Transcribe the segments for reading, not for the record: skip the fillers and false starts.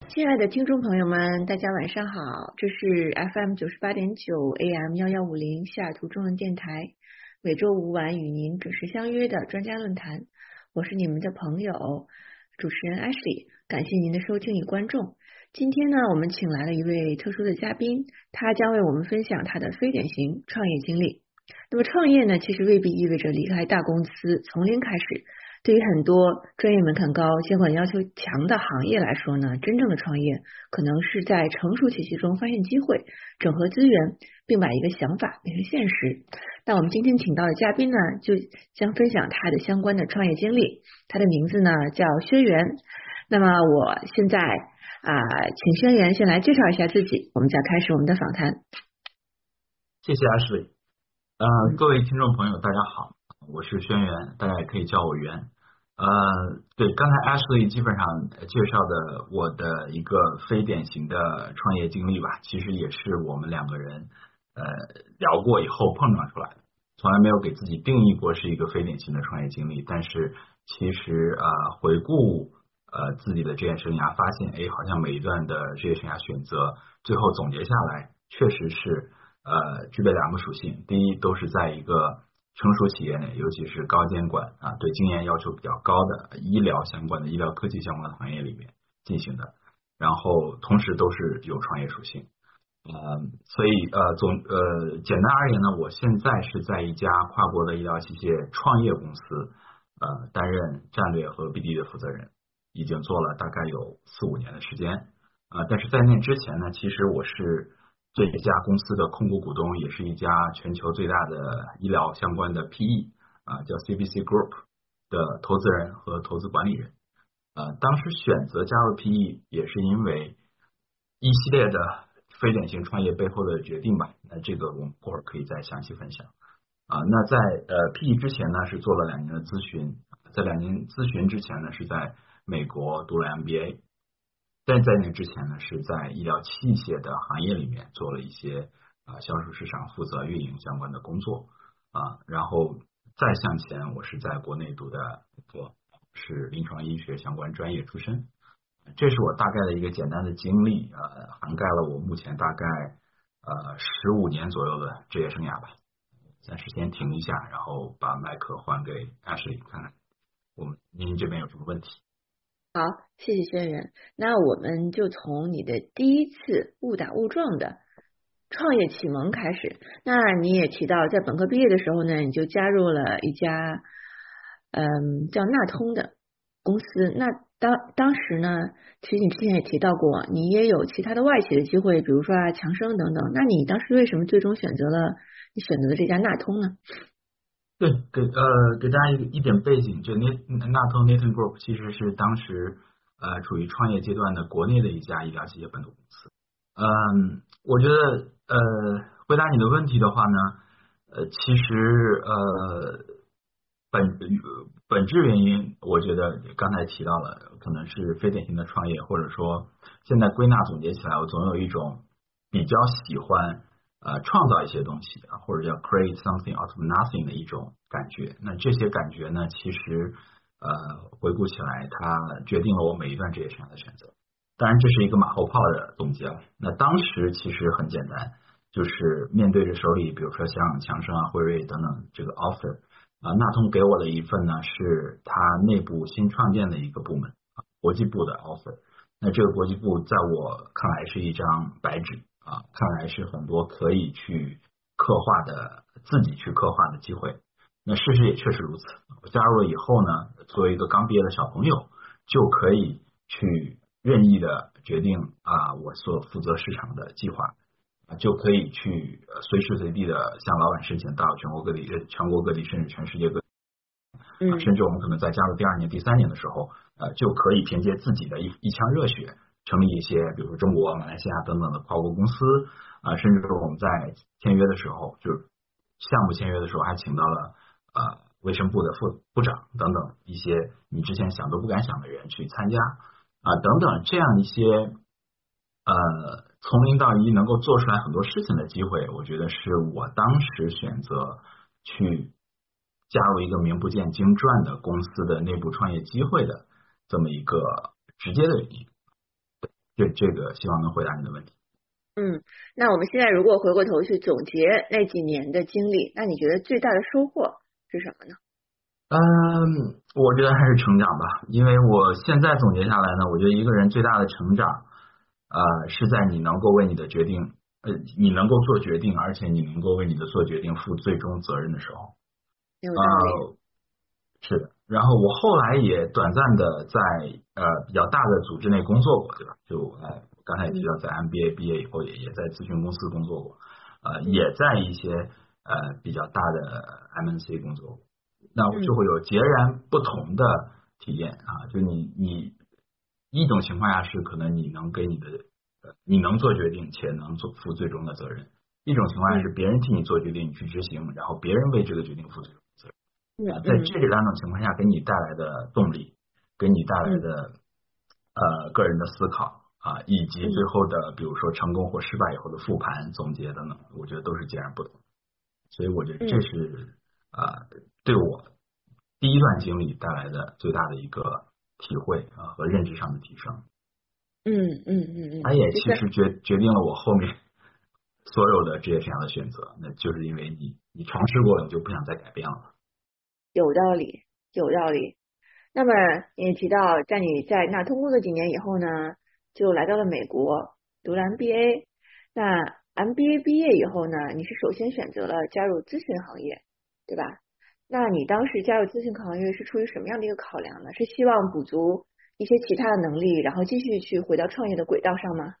亲爱的听众朋友们，大家晚上好，这是 FM 98.9 AM 1150西雅图中文电台，每周五晚与您准时相约的专家论坛，我是你们的朋友主持人 Ashley， 感谢您的收听与关注。今天呢，我们请来了一位特殊的嘉宾，他将为我们分享他的非典型创业经历。那么创业呢，其实未必意味着离开大公司，从零开始。对于很多专业门槛高、监管要求强的行业来说呢，真正的创业可能是在成熟体系中发现机会，整合资源，并把一个想法变成现实。那我们今天请到的嘉宾呢，就将分享他的相关的创业经历。他的名字呢叫轩辕。那么我现在请轩辕先来介绍一下自己，我们再开始我们的访谈。 谢谢 Ashley。各位听众朋友，大家好，我是轩辕，大家也可以叫我元。对，刚才 Ashley 基本上介绍的我的一个非典型的创业经历吧，其实也是我们两个人聊过以后碰撞出来的，从来没有给自己定义过是一个非典型的创业经历，但是其实回顾自己的职业生涯，发现好像每一段的职业生涯选择，最后总结下来，确实是具备两个属性，第一都是在一个成熟企业内，尤其是高监管对经验要求比较高的医疗相关的、医疗科技相关的行业里面进行的，然后同时都是有创业属性。所以简单而言呢，我现在是在一家跨国的医疗器械创业公司担任战略和 BD 的负责人，已经做了大概有4-5年的时间。但是在那之前呢，其实我是这一家公司的控股股东，也是一家全球最大的医疗相关的 PE 叫 CVC Group 的投资人和投资管理人。当时选择加入 PE 也是因为一系列的非典型创业背后的决定吧，那这个我们过会儿可以再详细分享。那在PE 之前呢是做了2年的咨询，在2年咨询之前呢是在美国读了 MBA。但在那之前呢，是在医疗器械的行业里面做了一些销售市场负责运营相关的工作然后再向前，我是在国内读的是临床医学相关专业出身。这是我大概的一个简单的经历涵盖了我目前大概15年左右的职业生涯吧。暂时先停一下，然后把麦克还给 Ashley 看看您这边有什么问题。 好，谢谢轩辕。那我们就从你的第一次误打误撞的创业启蒙开始。那你也提到，在本科毕业的时候呢，你就加入了一家叫纳通的公司。那当时呢，其实你之前也提到过，你也有其他的外企的机会，比如说强生等等。那你当时为什么最终选择了这家纳通呢？ 对，给大家一点背景，就纳通 Nathan Group 其实是当时处于创业阶段的国内的一家医疗器械本土公司。我觉得回答你的问题的话呢，其实本质原因，我觉得刚才提到了，可能是非典型的创业，或者说现在归纳总结起来，我总有一种比较喜欢创造一些东西或者叫 create something out of nothing 的一种感觉。那这些感觉呢，其实回顾起来，它决定了我每一段职业生涯的选择。当然，这是一个马后炮的总结了。那当时其实很简单，就是面对着手里，比如说像强生辉瑞等等这个 offer。纳通给我的一份呢，是他内部新创建的一个部门国际部的 offer。那这个国际部在我看来是一张白纸看来是很多可以去自己去刻画的机会。那事实也确实如此。我加入了以后呢，作为一个刚毕业的小朋友，就可以去任意的决定我所负责市场的计划。就可以去随时随地的向老板申请到全国各地，甚至全世界各地。甚至我们可能在加入第2年、第3年的时候，就可以凭借自己的一腔热血，成立一些，比如说中国、马来西亚等等的跨国公司甚至说我们在签约的时候，就是项目签约的时候，还请到了卫生部的副部长等等一些你之前想都不敢想的人去参加等等这样一些从零到一能够做出来很多事情的机会，我觉得是我当时选择去加入一个名不见经传的公司的内部创业机会的这么一个直接的原因。 这个希望能回答你的问题。 那我们现在如果回过头去总结那几年的经历，那你觉得最大的收获是什么呢？ 我觉得还是成长吧，因为我现在总结下来呢，我觉得一个人最大的成长，是在你能够为你的决定，你能够做决定，而且你能够为你的做决定负最终责任的时候。 有道理。 是的。然后我后来也短暂的在比较大的组织内工作过，对吧？就刚才也提到，在 MBA 毕业以后也在咨询公司工作过，也在一些比较大的 MNC 工作过。那我就会有截然不同的体验啊，就你一种情况下是可能你能给你的你能做决定且能负最终的责任，一种情况下是别人替你做决定，你去执行，然后别人为这个决定负最终责任。在这两种情况下给你带来的动力，给你带来的个人的思考啊，以及最后的比如说成功或失败以后的复盘总结等等，我觉得都是截然不同。所以我觉得这是对我第一段经历带来的最大的一个体会和认知上的提升。它也其实决定了我后面所有的职业生涯的选择，那就是因为你尝试过，你就不想再改变了。 有道理，有道理。那么你也提到，你在纳通工作几年以后呢，就来到了美国读了 MBA。那 MBA 毕业以后呢，你是首先选择了加入咨询行业，对吧？那你当时加入咨询行业是出于什么样的一个考量呢？是希望补足一些其他的能力，然后继续去回到创业的轨道上吗？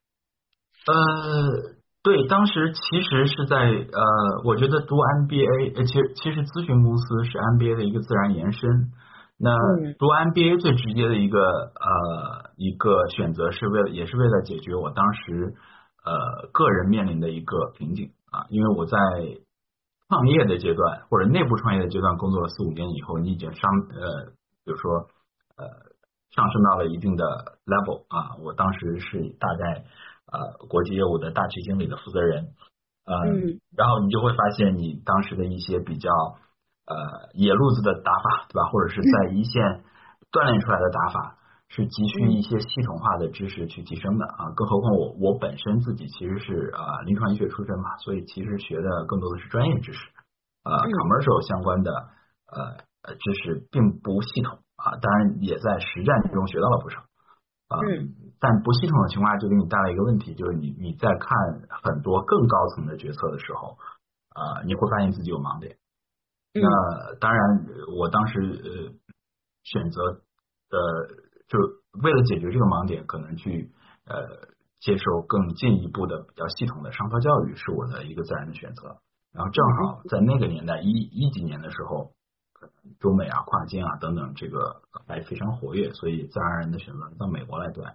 对，当时其实是在我觉得读 MBA，其实咨询公司是 MBA 的一个自然延伸。那读 MBA 最直接的一个选择也是为了解决我当时个人面临的一个瓶颈啊，因为我在创业的阶段或者内部创业的阶段工作了4-5年以后，你已经比如说上升到了一定的 level 啊，我当时是大概国际业务的大区经理的负责人，然后你就会发现你当时的一些比较野路子的打法，对吧？或者是在一线锻炼出来的打法，是急需一些系统化的知识去提升的啊。更何况我本身自己其实是临床医学出身嘛，所以其实学的更多的是专业知识，commercial 相关的知识并不系统啊，当然也在实战中学到了不少。但不系统的情况下就给你带来一个问题，就是你在看很多更高层的决策的时候，你会发现自己有盲点。那当然，我当时选择就为了解决这个盲点，可能去接受更进一步的比较系统的商科教育，是我的一个自然的选择。然后正好在那个年代一几年的时候，中美啊、跨境啊等等，这个还非常活跃，所以自然而然的选择到美国来读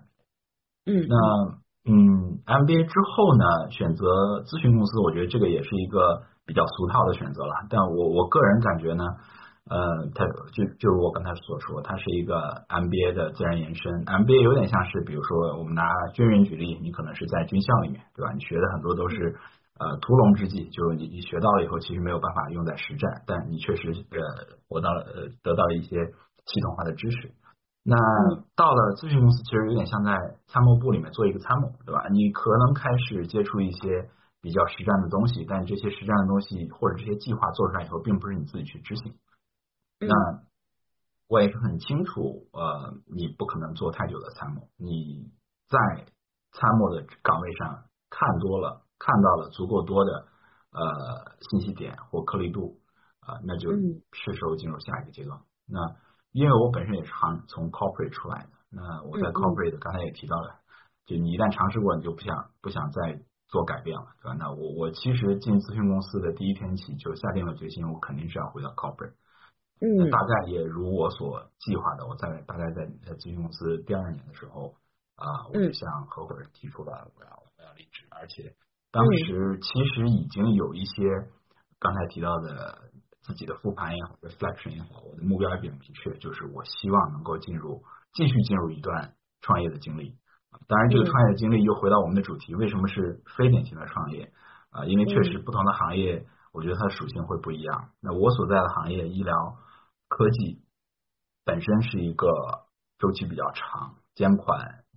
MBA。MBA 之后呢，选择咨询公司，我觉得这个也是一个比较俗套的选择了。但我个人感觉呢，它就是我刚才所说，它是一个 MBA 的自然延伸。MBA 有点像是，比如说我们拿军人举例，你可能是在军校里面，对吧？你学的很多都是屠龙之技，就是你学到了以后，其实没有办法用在实战，但你确实得到了一些系统化的知识。那到了咨询公司，其实有点像在参谋部里面做一个参谋，对吧？你可能开始接触一些比较实战的东西，但这些实战的东西或者这些计划做出来以后，并不是你自己去执行。那我也是很清楚，你不可能做太久的参谋，你在参谋的岗位上看到了足够多的信息点或颗粒度那就是时候进入下一个阶段。那因为我本身也是从 corporate 出来的，那我在 corporate 刚才也提到了，就你一旦尝试过，你就不想再做改变了，对吧？那我其实进咨询公司的第一天起就下定了决心，我肯定是要回到 corporate。那大概也如我所计划的，我大概在咨询公司第2年的时候我就向合伙人提出了我要离职，而且当时其实已经有一些刚才提到的自己的复盘也好 reflection 也好，我的目标也比较明确，就是我希望能够继续进入一段创业的经历。当然这个创业的经历又回到我们的主题，为什么是非典型的创业因为确实不同的行业我觉得它的属性会不一样。那我所在的行业医疗科技本身是一个周期比较长、监管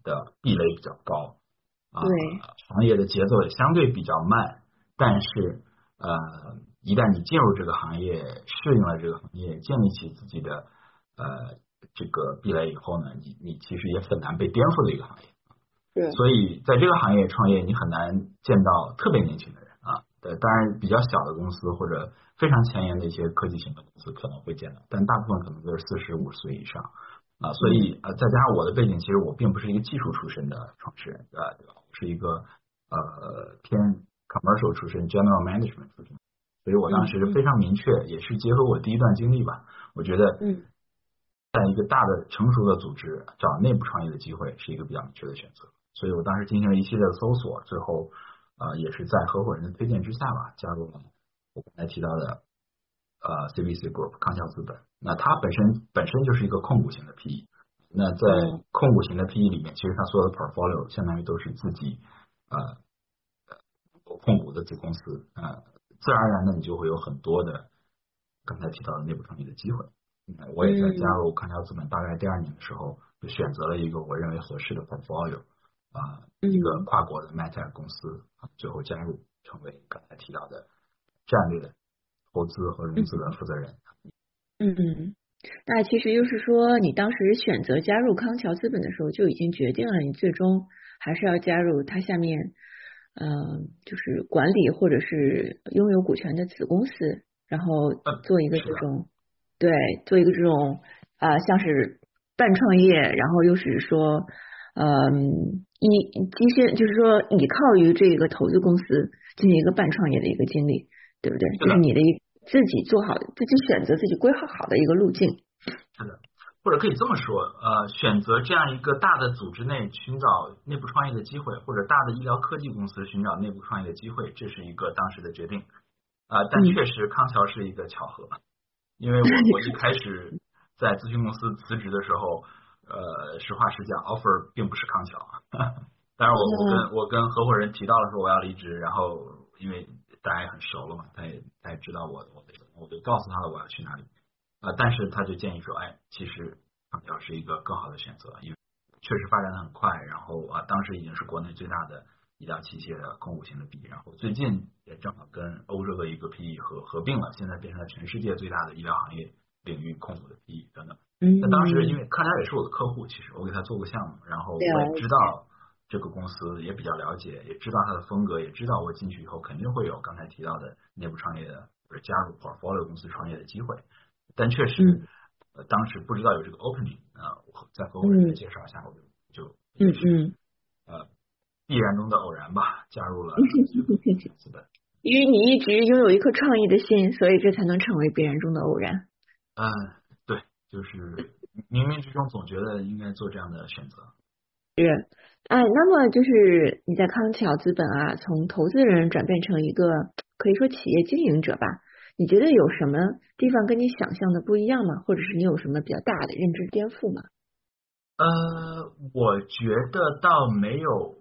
的壁垒比较高对， 行业的节奏也相对比较慢，但是一旦你进入这个行业，适应了这个行业，建立起自己的这个壁垒以后呢，你其实也很难被颠覆的一个行业。 是， 所以在这个行业创业，你很难见到特别年轻的人当然比较小的公司或者非常前沿的一些科技型的公司可能会见到，但大部分可能都是45岁以上所以再加上我的背景，其实我并不是一个技术出身的创始人对吧？我是一个偏 commercial 出身 general management 出身，所以我当时非常明确，也是结合我第一段经历吧，我觉得在一个大的成熟的组织找内部创业的机会是一个比较明确的选择。所以我当时进行了一系列的搜索，最后也是在合伙人的推荐之下吧，加入了我刚才提到的CVC Group 康桥资本。那它本身就是一个控股型的 PE， 那在控股型的 PE 里面，其实它所有的 portfolio 相当于都是自己控股的子公司自然而然的你就会有很多的刚才提到的内部创业的机会。我也在加入康桥资本大概第2年的时候，就选择了一个我认为合适的 portfolio。一个跨国的 MedTech 公司最后加入成为刚才提到的战略投资和融资的负责人。 那其实就是说，你当时选择加入康桥资本的时候，就已经决定了你最终还是要加入它下面就是管理或者是拥有股权的子公司，然后做一个这种做一个这种像是半创业，然后又是说就是说依靠于这个投资公司进行一个半创业的一个经历，对不对？就是你的自己做好、自己选择、自己规划好的一个路径。 是的，或者可以这么说，选择这样一个大的组织内寻找内部创业的机会，或者大的医疗科技公司寻找内部创业的机会，这是一个当时的决定但确实康桥是一个巧合，因为我一开始在咨询公司辞职的时候。实话实讲 offer 并不是康桥当然我跟合伙人提到了说我要离职，然后因为大家也很熟了嘛，他也知道我就告诉他了我要去哪里但是他就建议说其实康桥是一个更好的选择，因为确实发展的很快，然后当时已经是国内最大的医疗器械的控股型的 PE， 然后最近也正好跟欧洲的一个 PE 合并了，现在变成了全世界最大的医疗行业领域控股的 PE 等等。那当时因为康桥也是我的客户，其实我给他做过项目，然后我也知道这个公司，也比较了解，也知道它的风格，也知道我进去以后肯定会有刚才提到的内部创业的或者加入 portfolio 公司创业的机会，但确实当时不知道有这个 opening 我在合伙人的介绍下，我就必然中的偶然吧，加入了资本。 因为你一直拥有一颗创意的心，所以这才能成为必然中的偶然。 对，就是冥冥之中总觉得应该做这样的选择。 是，那么就是你在康桥资本从投资人转变成一个可以说企业经营者吧，你觉得有什么地方跟你想象的不一样吗？或者是你有什么比较大的认知颠覆吗？ 我觉得倒没有，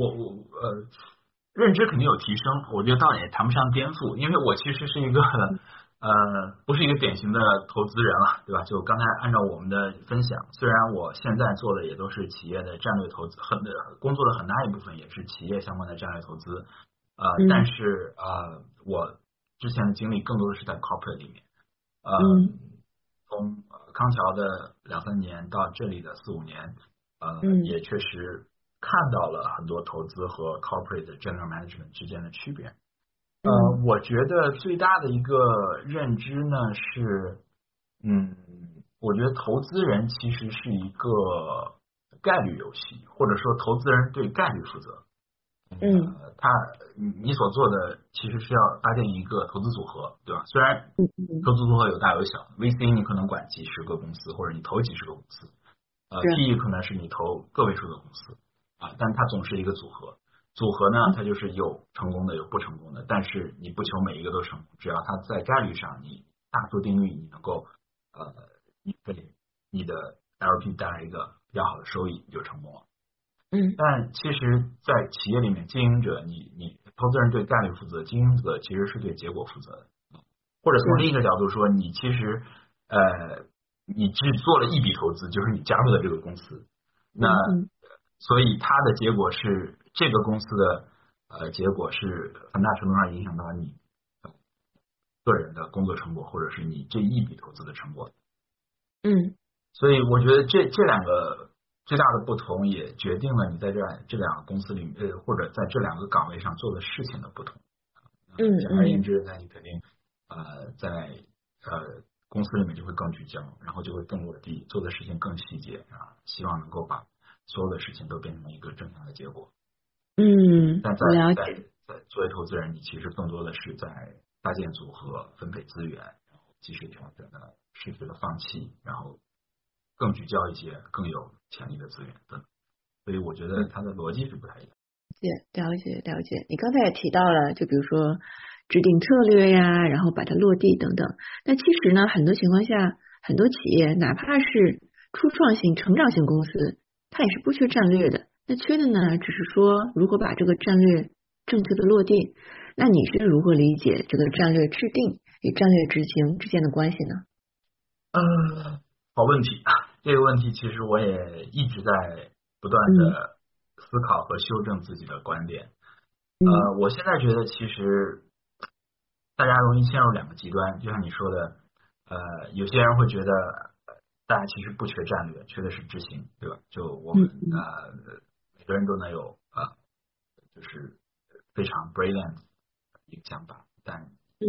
认知肯定有提升，我觉得倒也谈不上颠覆，因为我其实是一个不是一个典型的投资人了，对吧？就刚才按照我们的分享，虽然我现在做的也都是企业的战略投资，工作的很大一部分也是企业相关的战略投资，但是我之前的经历更多的是在 corporate 里面，从康桥的2-3年到这里的4-5年，也确实看到了很多投资和 corporate general management 之间的区别。我觉得最大的一个认知呢是，我觉得投资人其实是一个概率游戏，或者说投资人对概率负责。你所做的其实是要搭建一个投资组合，对吧？虽然投资组合有大有小，VC 你可能管几十个公司，或者你投几十个公司，PE 可能是你投个位数的公司但它总是一个组合。组合呢，它就是有成功的，有不成功的，但是你不求每一个都成功，只要它在概率上，你大数定律你能够你给你的 LP 带来一个比较好的收益，你就成功了。但其实，在企业里面，经营者你投资人对概率负责，经营者其实是对结果负责的。或者从另一个角度说，你其实你只做了一笔投资，就是你加入的这个公司。那所以它的结果是这个公司的结果是很大程度上影响到你个人的工作成果，或者是你这一笔投资的成果。所以我觉得这两个最大的不同，也决定了你在这两个公司里或者在这两个岗位上做的事情的不同。简而言之，那你肯定在公司里面就会更聚焦，然后就会更落地，做的事情更细节啊，希望能够把所有的事情都变成一个正向的结果。但在作为投资人，你其实更多的是在搭建组合、分配资源，然后及时调整的适时的放弃，然后更聚焦一些更有潜力的资源等。所以我觉得它的逻辑是不太一样。 了解。你刚才也提到了，就比如说制定策略呀，然后把它落地等等。那其实呢，很多情况下，很多企业哪怕是初创型、成长型公司，它也是不缺战略的。那缺的呢，只是说如何把这个战略正确的落地。那你是如何理解这个战略制定与战略执行之间的关系呢？ 好问题。这个问题其实我也一直在不断的思考和修正自己的观点。我现在觉得其实大家容易陷入两个极端，就像你说的，有些人会觉得大家其实不缺战略，缺的是执行，对吧？就我们每个人都能有就是非常 brilliant 一个想法，但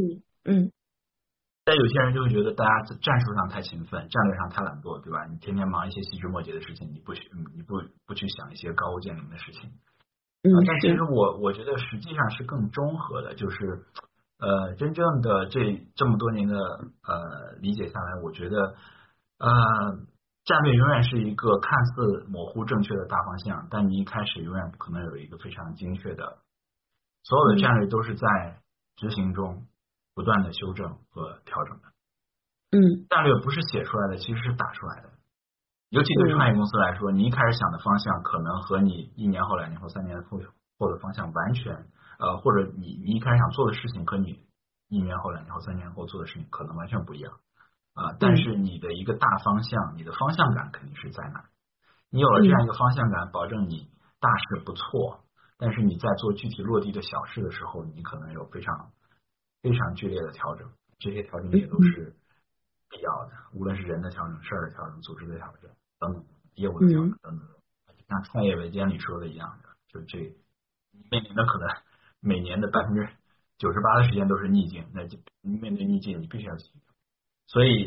有些人就会觉得大家在战术上太勤奋，战略上太懒惰，对吧？你天天忙一些细枝末节的事情，你不去想一些高屋建瓴的事情。但其实我觉得实际上是更中和的，就是真正的这么多年的理解下来，我觉得战略永远是一个看似模糊正确的大方向，但你一开始永远不可能有一个非常精确的，所有的战略都是在执行中不断的修正和调整的。战略不是写出来的，其实是打出来的。尤其对创业公司来说，你一开始想的方向可能和你1年后、2年后、3年后的方向完全或者你一开始想做的事情和你1年后、2年后、3年后做的事情可能完全不一样但是你的一个大方向，你的方向感肯定是在那。你有了这样一个方向感，保证你大事不错，但是你在做具体落地的小事的时候，你可能有非常非常剧烈的调整，这些调整也都是必要的，无论是人的调整、事儿的调整、组织的调整等等，业务的调整等等。像创业维艰里说的一样的，就这面临的可能每年的98%的时间都是逆境，那就面对逆境你必须要去。所以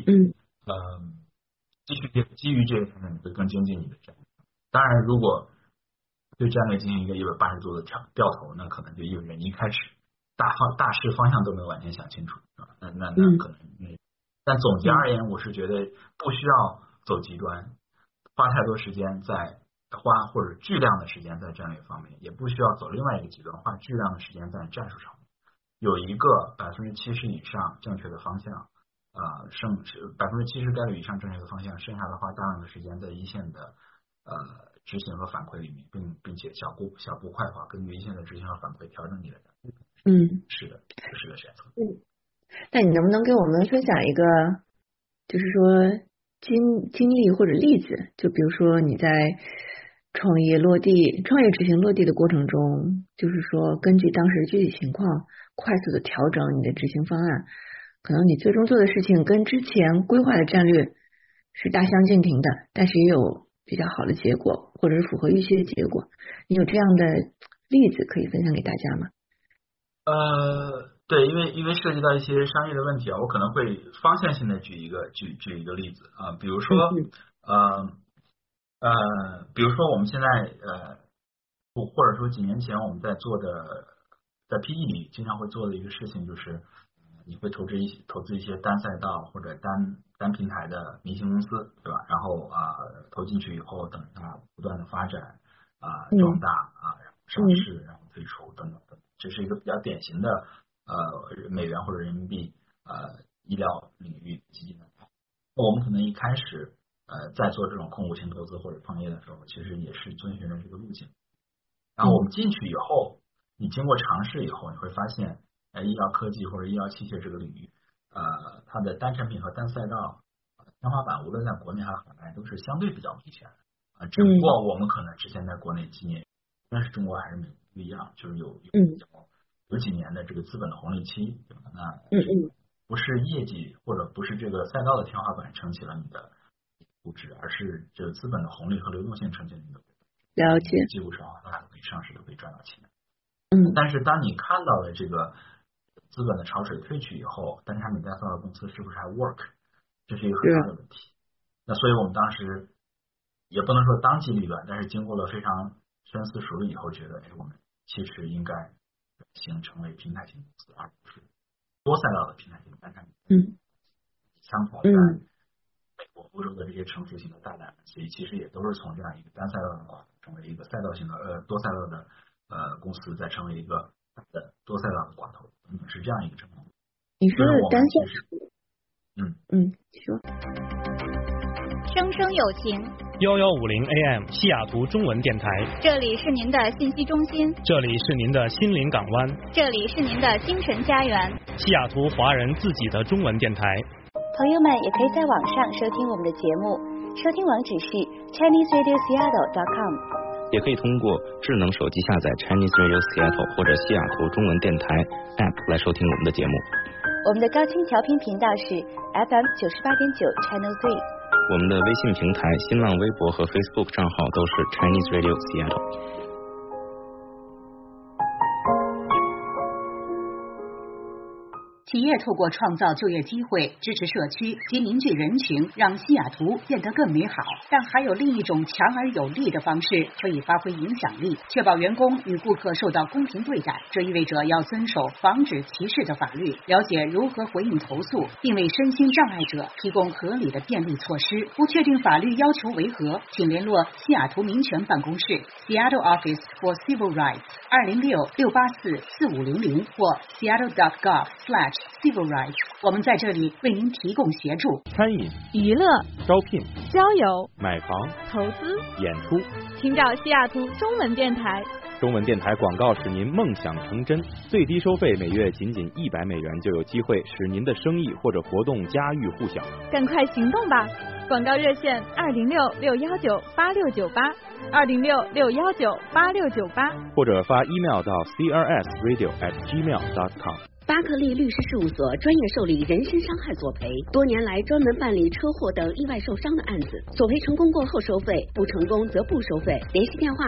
基于这个调整，你会更精进你的战略。当然，如果对战略进行一个180度的掉头，那可能就意味着你一开始大事方向都没有完全想清楚，那可能但总结而言，我是觉得不需要走极端，花太多时间或者巨量的时间在战略方面，也不需要走另外一个极端，花巨量的时间在战术上面。有一个70%以上正确的方向70%概率以上正确的方向，剩下的花大量的时间在一线的执行和反馈里面，并且小步快跑，根据一线的执行和反馈调整你的战略。是的，这是个选择。 那你能不能给我们分享一个，就是说经历或者例子？就比如说你在创业执行落地的过程中，就是说根据当时具体情况，快速的调整你的执行方案，可能你最终做的事情跟之前规划的战略是大相径庭的，但是也有比较好的结果，或者是符合预期的结果。你有这样的例子可以分享给大家吗？ 对，因为涉及到一些商业的问题我可能会方向性的举一个例子比如说比如说我们现在或者说几年前我们在做的，在 PE 里经常会做的一个事情就是，你会投资一些单赛道或者单平台的明星公司，对吧？然后投进去以后，等它不断的发展壮大然后上市，然后推出等等等，这是一个比较典型的美元或者人民币医疗领域基金的。我们可能一开始在做这种控股型投资或者创业的时候，其实也是遵循着这个路径。然后我们进去以后，你经过尝试以后，你会发现，医疗科技或者医疗器械这个领域，它的单产品和单赛道天花板，无论在国内还是海外，都是相对比较明显的。 只不过我们可能之前在国内几年，但是中国还是美国不一样，就是有几年的这个资本的红利期，对吧？那不是业绩或者不是这个赛道的天花板撑起了你的估值，而是这个资本的红利和流动性撑起了你的估值。 了解。 技术上它可以上市的，可以赚到钱。但是当你看到了这个资本的潮水退去以后，但是他们在造的公司是不是还 work， 这是一个很大的问题。那所以我们当时也不能说当机立断，但是经过了非常深思熟虑以后，觉得我们其实应该成为平台型公司，而不是多赛道的平台型单产品。相同在美国、欧洲的这些成熟型的大单，所以其实也都是从这样一个单赛道的话，成为一个赛道型的多赛道的公司，再成为一个大的多赛道的寡头，是这样一个情况。 你说的单赛说。 生生有情 1150 AM 西雅图中文电台， 这里是您的信息中心， 这里是您的心灵港湾， 这里是您的精神家园， 西雅图华人自己的中文电台。 朋友们也可以在网上收听我们的节目，收听网址是 ChineseRadioSeattle.com， 也可以通过智能手机下载 Chinese Radio Seattle 或者西雅图中文电台 App 来收听我们的节目。 我们的高清调频频道是 FM 98.9 Channel 3。 我们的微信平台、新浪微博和 Facebook 账号都是 Chinese Radio Seattle。 企业透过创造就业机会、支持社区及凝聚人群，让西雅图变得更美好。但还有另一种强而有力的方式可以发挥影响力，确保员工与顾客受到公平对待。这意味着要遵守防止歧视的法律，了解如何回应投诉，并为身心障碍者提供合理的便利措施。不确定法律要求为何，请联络西雅图民权办公室 Seattle Office for Civil Rights 206-684-4500或 Seattle.gov/Civil Rights， 我们在这里为您提供协助。 餐饮、 娱乐、 招聘、 交友、 买房、 投资、 演出， 请找西雅图中文电台。 中文电台广告使您梦想成真，最低收费每月仅$100就有机会使您的生意或者活动家喻户晓。 赶快行动吧！广告热线206-619-8698，206-619-8698， 或者发 email 到 crsradio@gmail.com。 巴克利律师事务所专业受理人身伤害索赔，多年来专门办理车祸等意外受伤的案子，索赔成功过后收费，不成功则不收费。联系电话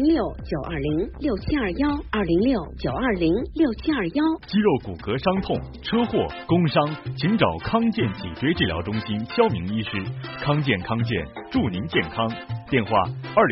206-920-6721，206-920-6721。 肌肉骨骼伤痛、车祸、工伤，请找康健脊椎治疗中心肖明医师。康健祝您健康。电话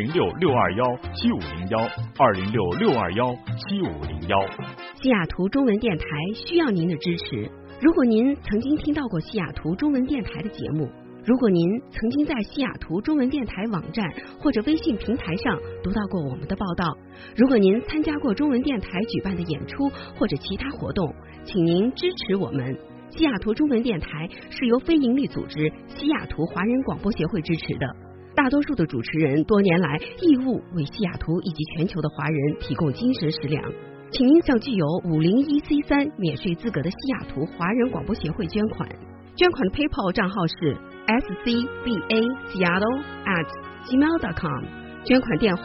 206-621-7501，206-621-7501。 西雅图中文电台需要您的支持。如果您曾经听到过西雅图中文电台的节目，如果您曾经在西雅图中文电台网站或者微信平台上读到过我们的报道，如果您参加过中文电台举办的演出或者其他活动，请您支持我们。西雅图中文电台是由非营利组织西雅图华人广播协会支持的，大多数的主持人多年来义务为西雅图以及全球的华人提供精神食粮。请您向具有501C3免税资格的西雅图华人广播协会捐款，捐款的 PayPal 账号是 scbaseattle@gmail.com， 捐款电话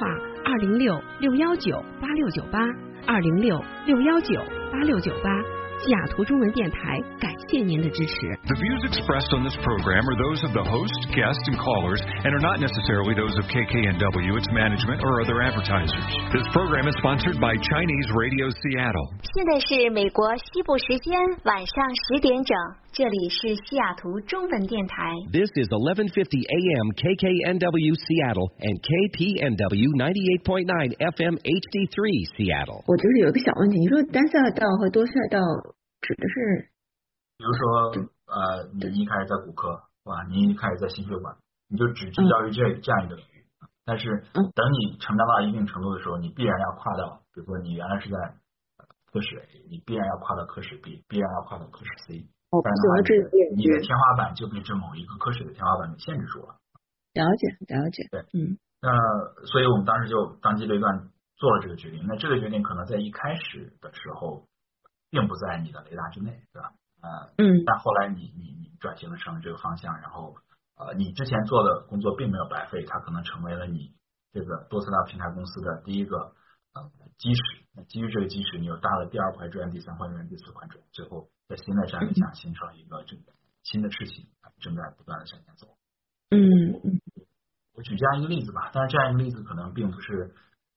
206-619-8698，206-619-8698。西雅图中文电台感谢您的支持。 The views expressed on this program are those of the host, guests, and callers, and are not necessarily those of KKNW, its management, or other advertisers. This program is sponsored by Chinese Radio Seattle. 现在是美国西部时间晚上10点整，这里是西雅图中文电台。 This is 1150 AM KKNW Seattle and KPNW 98.9 FM HD3 Seattle。 我这里有一个小问题，你说单赛道和多赛道指的是， 比如说你一开始在骨科，你一开始在心血管，你就只聚焦于这样一个领域。但是等你成长到一定程度的时候，你必然要跨到，比如说你原来是在科室 A， 你必然要跨到科室 B， 必然要跨到科室 C。不然的话，你的天花板就被这某一个科室的天花板给限制住了。 了解。 对，所以我们当时就当机立断做了这个决定。那这个决定可能在一开始的时候并不在你的雷达之内，对吧？但后来你转型了成这个方向，然后你之前做的工作并没有白费，它可能成为了你这个多赛道平台公司的第一个基石。那基于这个基石，你又搭了第2块砖、第3块砖、第4块砖，最后在新的战略下形成一个这个新的事情正在不断的向前走。我举这样一个例子吧，但是这样一个例子可能并不是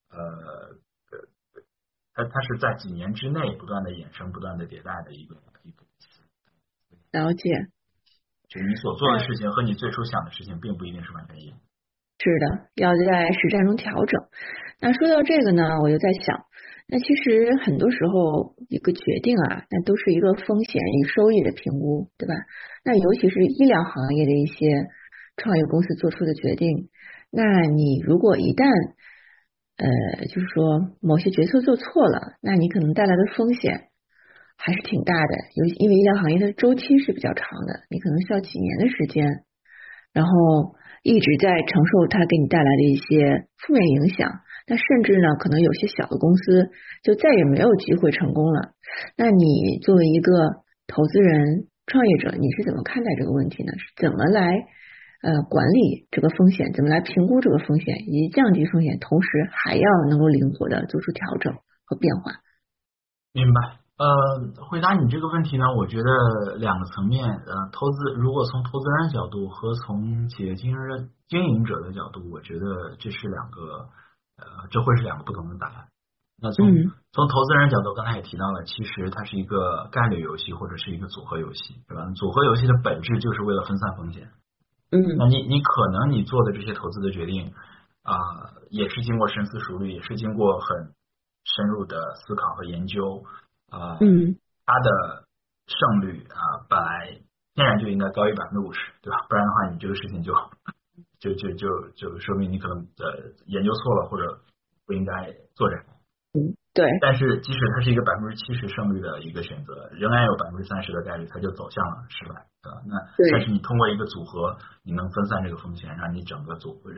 它是在几年之内不断的衍生、不断的迭代的一个了解。 就是你所做的事情和你最初想的事情并不一定是完全一样。 是的，要在实战中调整。那说到这个呢，我就在想，那其实很多时候一个决定啊，那都是一个风险与收益的评估，对吧？那尤其是医疗行业的一些创业公司做出的决定，那你如果一旦就是说某些决策做错了，那你可能带来的风险还是挺大的，因为医疗行业的周期是比较长的，你可能需要几年的时间，然后一直在承受它给你带来的一些负面影响。那甚至呢，可能有些小的公司就再也没有机会成功了。那你作为一个投资人、创业者，你是怎么看待这个问题呢？是怎么来管理这个风险，怎么来评估这个风险，以及降低风险，同时还要能够灵活的做出调整和变化？ 明白。回答你这个问题呢，我觉得两个层面。投资如果从投资人角度和从企业经营者的角度，我觉得这是这会是两个不同的答案。那从投资人角度，刚才也提到了，其实它是一个概率游戏或者是一个组合游戏，对吧？组合游戏的本质就是为了分散风险。那你可能你做的这些投资的决定也是经过深思熟虑，也是经过很深入的思考和研究。它的胜率本来天然就应该高于50%，对吧？不然的话，你这个事情就说明你可能研究错了，或者不应该做这个。 对。 但是即使它是一个70%胜率的一个选择，仍然有30%的概率它就走向了失败，对吧？那但是你通过一个组合，你能分散这个风险，让你整个组合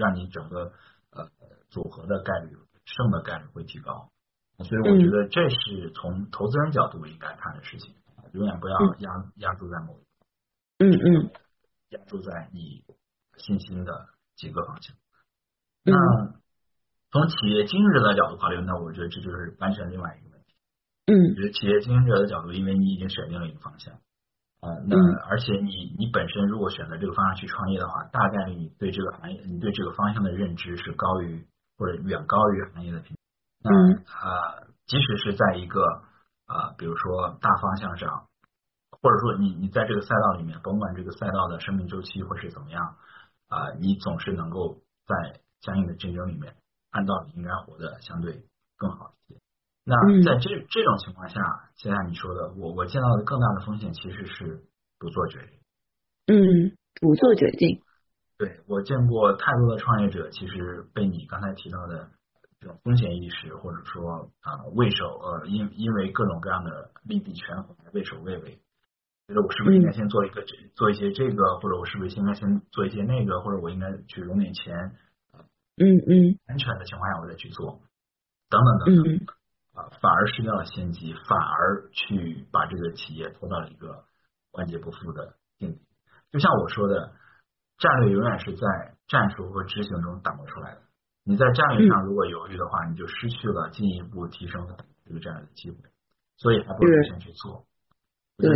的概率胜的概率会提高。所以我觉得这是从投资人角度应该看的事情，永远不要压注在某一个，压注在你信心的几个方向。那从企业经营者的角度考虑，那我觉得这就是完全另外一个问题。我觉得企业经营者的角度，因为你已经选定了一个方向，那而且你本身如果选择这个方向去创业的话，大概率你对这个行业、你对这个方向的认知是高于或者远高于行业的评价。即使是在一个比如说大方向上，或者说你在这个赛道里面，甭管这个赛道的生命周期会是怎么样，你总是能够在相应的竞争里面按道理应该活得相对更好一些。那在这种情况下，就像你说的，我见到的更大的风险其实是不做决定。 不做决定。 对，我见过太多的创业者，其实被你刚才提到的这种风险意识，或者说因为各种各样的利弊权衡畏首畏尾，觉得我是不是应该先做一些这个，或者我是不是应该先做一些那个，或者我应该去融点钱，安全的情况下我再去做，等等等等，反而失掉了先机，反而去把这个企业拖到了一个万劫不复的境地。就像我说的，战略永远是在战术和执行中打磨出来的。你在战略上如果犹豫的话，你就失去了进一步提升这个战略的机会，所以还不如先去做。 对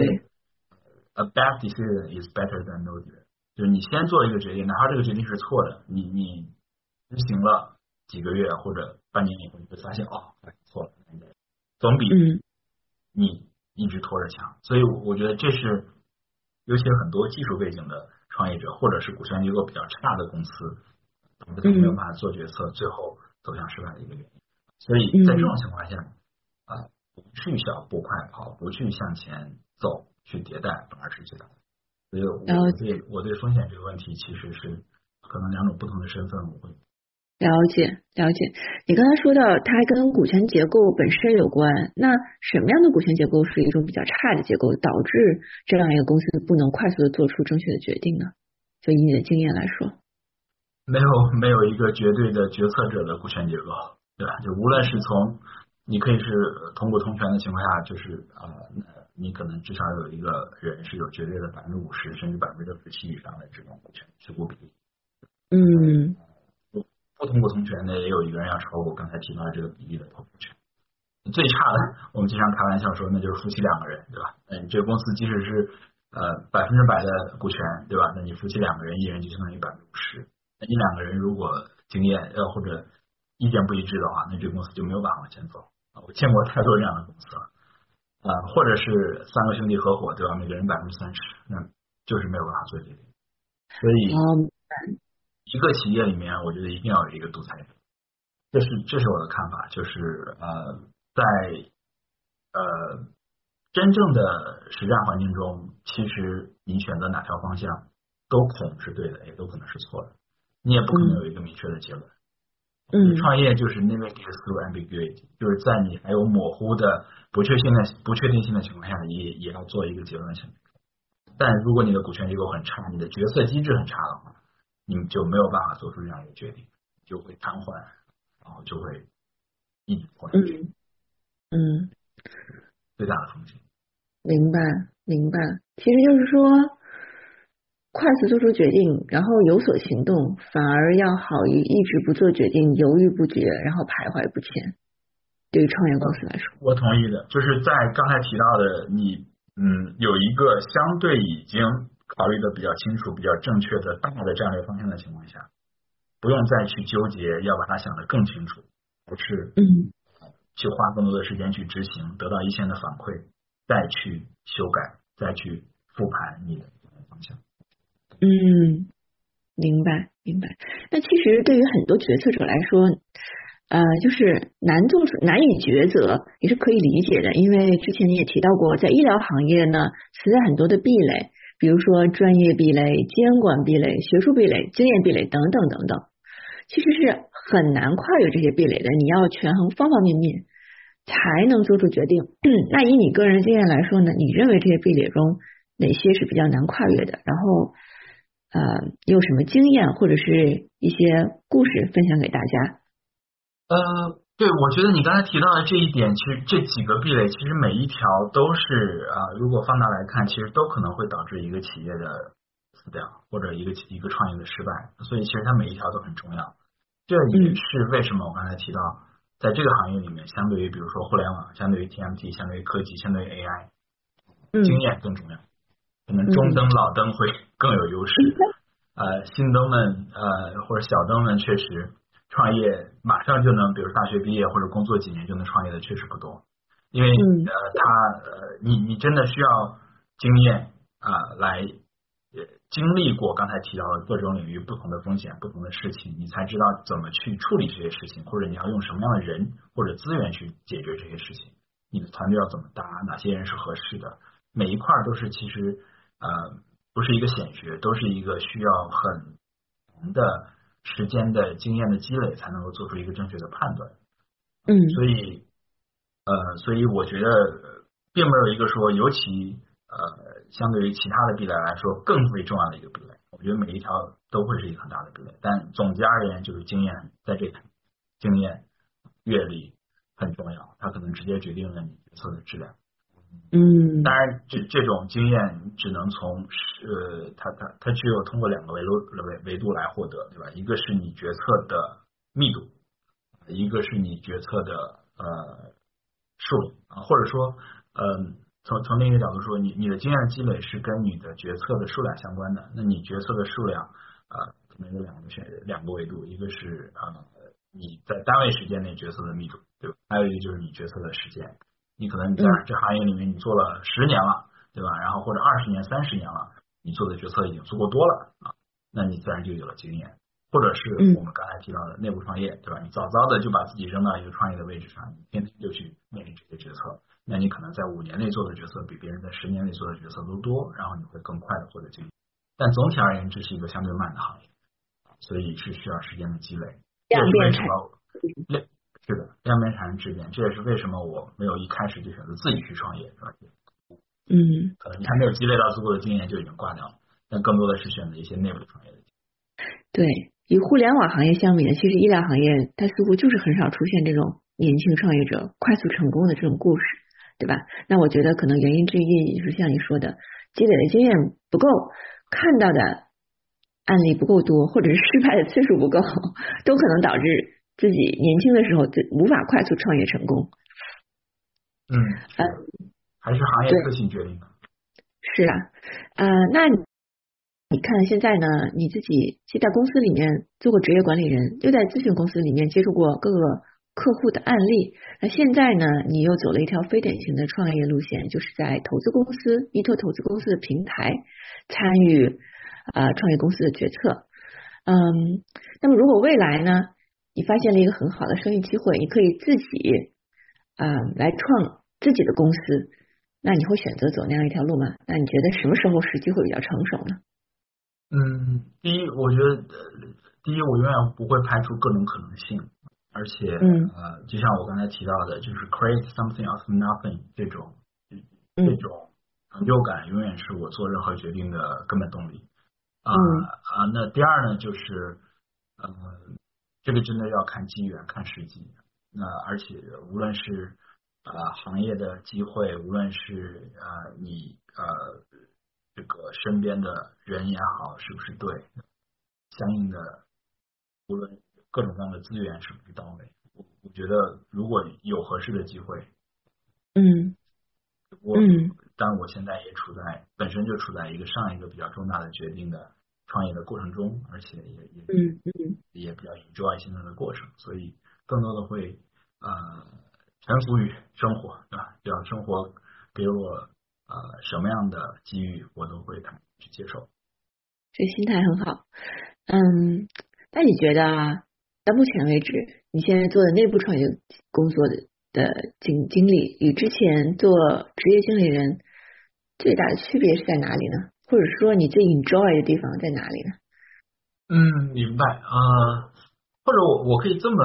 ，a bad decision is better than no decision。就是你先做一个决定，哪怕这个决定是错的，你执行了几个月或者半年以后，你会发现错了，总比你一直拖着强。所以我觉得这是尤其很多技术背景的创业者，或者是股权结构比较差的公司，他们没有办法做决策，最后走向失败的一个原因。所以在这种情况下，不去小步快跑，不去向前走，去迭代，反而是最大的。所以我对风险这个问题其实是可能两种不同的身份我会。 了解。你刚才说到它跟股权结构本身有关，那什么样的股权结构是一种比较差的结构，导致这样一个公司不能快速的做出正确的决定呢？就以你的经验来说。 没有一个绝对的决策者的股权结构，对吧？就无论是你可以是同股同权的情况下，就是你可能至少有一个人是有绝对的50%甚至67%以上的这种股权持股比例。不通过同权的也有一个人要超过我刚才提到的这个比例的投股权。最差的，我们经常开玩笑说，那就是夫妻2个人，对吧？你这个公司即使是100%的股权，对吧？那你夫妻2个人，一人就相当于50%。那你2个人如果经验或者意见不一致的话，那这个公司就没有办法往前走。我见过太多这样的公司了。或者是3个兄弟合伙，对吧？每个人30%，那就是没有办法做决定。所以一个企业里面，我觉得一定要有一个独裁者。这是我的看法，就是在真正的实战环境中，其实你选择哪条方向都可能是对的，也都可能是错的，你也不可能有一个明确的结论。创业就是 navigate through ambiguity， 就是在你还有模糊的不确定性的情况下，也要做一个结论性。但如果你的股权结构很差，你的决策机制很差的话，你就没有办法做出这样一个决定，就会瘫痪，然后就会一直拖下去。最大的风险。 明白。其实就是说，快速做出决定，然后有所行动，反而要好于一直不做决定，犹豫不决，然后徘徊不前。对于创业公司来说， 我同意的，就是在刚才提到的，你有一个相对已经考虑的比较清楚、比较正确的大的战略方向的情况下，不用再去纠结要把它想得更清楚，而是去花更多的时间去执行，得到一线的反馈，再去修改，再去复盘你的方向。 明白。那其实对于很多决策者来说，就是难以抉择，也是可以理解的。因为之前你也提到过，在医疗行业呢，存在很多的壁垒，比如说专业壁垒、监管壁垒、学术壁垒、经验壁垒等等等等，其实是很难跨越这些壁垒的。你要权衡方方面面，才能做出决定。那以你个人经验来说呢，你认为这些壁垒中哪些是比较难跨越的？然后有什么经验或者是一些故事分享给大家？ 对，我觉得你刚才提到的这一点，其实这几个壁垒，其实每一条都是如果放大来看，其实都可能会导致一个企业的死掉，或者一个创业的失败。所以其实它每一条都很重要。这也是为什么我刚才提到，在这个行业里面，相对于比如说互联网，相对于 TMT， 相对于科技，相对于 AI，经验更重要。可能中灯老灯会更有优势。新灯们或者小灯们确实创业马上就能，比如大学毕业或者工作几年就能创业的确实不多。因为你真的需要经验来经历过刚才提到的各种领域不同的风险、不同的事情，你才知道怎么去处理这些事情，或者你要用什么样的人或者资源去解决这些事情，你的团队要怎么搭，哪些人是合适的，每一块都是其实不是一个显学，都是一个需要很长的时间的经验的积累才能够做出一个正确的判断。所以我觉得并没有一个说尤其相对于其他的壁垒来说更为重要的一个壁垒，我觉得每一条都会是一个很大的壁垒，但总结而言就是经验，在这经验阅历很重要，它可能直接决定了你决策的质量。当然这种经验只能从它只有通过2个维度来获得，对吧？一个是你决策的密度，一个是你决策的数量或者说从另一个角度说，你的经验积累是跟你的决策的数量相关的。那你决策的数量可能有两个维度，一个是你在单位时间内决策的密度，对吧？还有一个就是你决策的时间。你可能在这行业里面你做了10年了，对吧？然后或者20年、30年了，你做的决策已经足够多了那你自然就有了经验。或者是我们刚才提到的内部创业，对吧？你早早的就把自己扔到一个创业的位置上，你天天就去面临这些决策，那你可能在5年内做的决策比别人在10年内做的决策都多，然后你会更快的获得经验。但总体而言，这是一个相对慢的行业，所以是需要时间的积累。这也是为什么是的，量变产生质变，这也是为什么我没有一开始就选择自己去创业，是吧？可能你还没有积累到足够的经验就已经挂掉了，但更多的是选择一些内部创业的。 对，与互联网行业相比呢，其实医疗行业它似乎就是很少出现这种年轻创业者快速成功的这种故事， 对吧？那我觉得可能原因之一就是像你说的，积累的经验不够，看到的案例不够多，或者是失败的次数不够，都可能导致自己年轻的时候就无法快速创业成功。 还是行业特性决定的。 是啊，那你看现在呢，你自己既在公司里面做过职业管理人，又在咨询公司里面接触过各个客户的案例，那现在呢，你又走了一条非典型的创业路线，就是在投资公司依托投资公司的平台参与创业公司的决策。那么如果未来呢，你发现了一个很好的生意机会，你可以自己来创自己的公司，那你会选择走那样一条路吗？那你觉得什么时候时机会比较成熟呢？ 第一，我觉得我永远不会排除各种可能性，而且就像我刚才提到的，就是 create something out of nothing 这种成就感永远是我做任何决定的根本动力。那第二呢，就是这个真的要看机缘看时机。那而且无论是行业的机会，无论是你这个身边的人也好，是不是对相应的，无论各种各样的资源是不是到位，我觉得如果有合适的机会，但我现在也本身就处在一个上一个比较重大的决定的创业的过程中，而且也比较enjoy现在的过程，所以更多的会臣服于生活，对吧？只要生活给我什么样的机遇，我都会去接受。 这心态很好。那你觉得到目前为止，你现在做的内部创业工作的经历与之前做职业经理人最大的区别是在哪里呢？或者说你最 enjoy 的地方在哪里呢？ 明白。或者我可以这么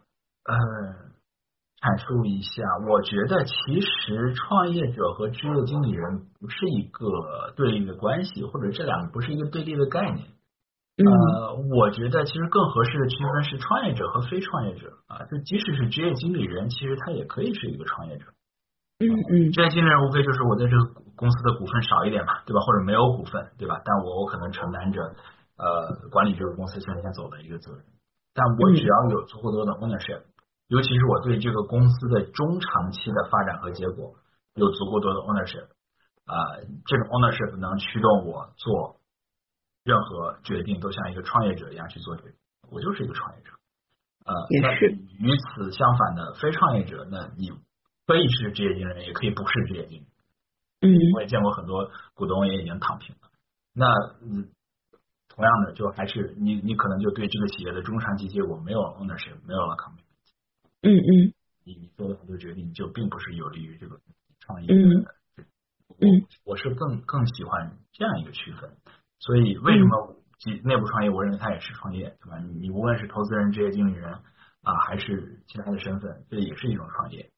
阐述一下，我觉得其实创业者和职业经理人不是一个对立的关系，或者这两个不是一个对立的概念。我觉得其实更合适的区分是创业者和非创业者就即使是职业经理人，其实他也可以是一个创业者。职业经理人无非就是我在这个公司的股份少一点嘛，对吧？或者没有股份，对吧？但我可能承担着管理这个公司向前走的一个责任，但我只要有足够多的 ownership， 尤其是我对这个公司的中长期的发展和结果有足够多的 ownership， 这种 ownership 能驱动我做任何决定都像一个创业者一样去做决定，我就是一个创业者。 也是。 与此相反的非创业者，那你可以是职业经理人，也可以不是职业经理人。我也见过很多股东也已经躺平了。那同样的，就还是你可能就对这个企业的中长期结果没有 ownership， 没有了 commitment。你做的很多决定就并不是有利于这个创业的。我是更喜欢这样一个区分。所以为什么内部创业，我认为它也是创业，对吧？你无论是投资人、职业经理人还是其他的身份，这也是一种创业。